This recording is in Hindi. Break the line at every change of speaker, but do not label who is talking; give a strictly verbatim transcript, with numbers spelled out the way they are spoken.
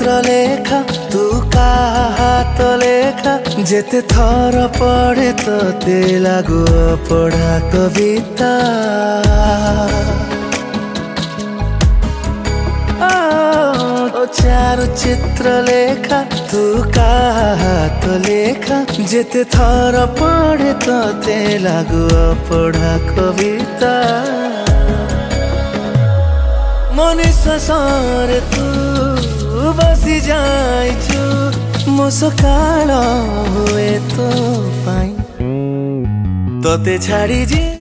चित्र लेखा तू का हाथ लेखा जेते थर पढ़े ते लागू पढ़ा कविता। ओ चारु चित्र लेखा तू का हाथ लेखा जेते थर पढ़े ते लागू पढ़ा कविता। मनीष सारे तू बसी जाइछु मो सकाळ हुए तो पाई तोते छाड़ी जी।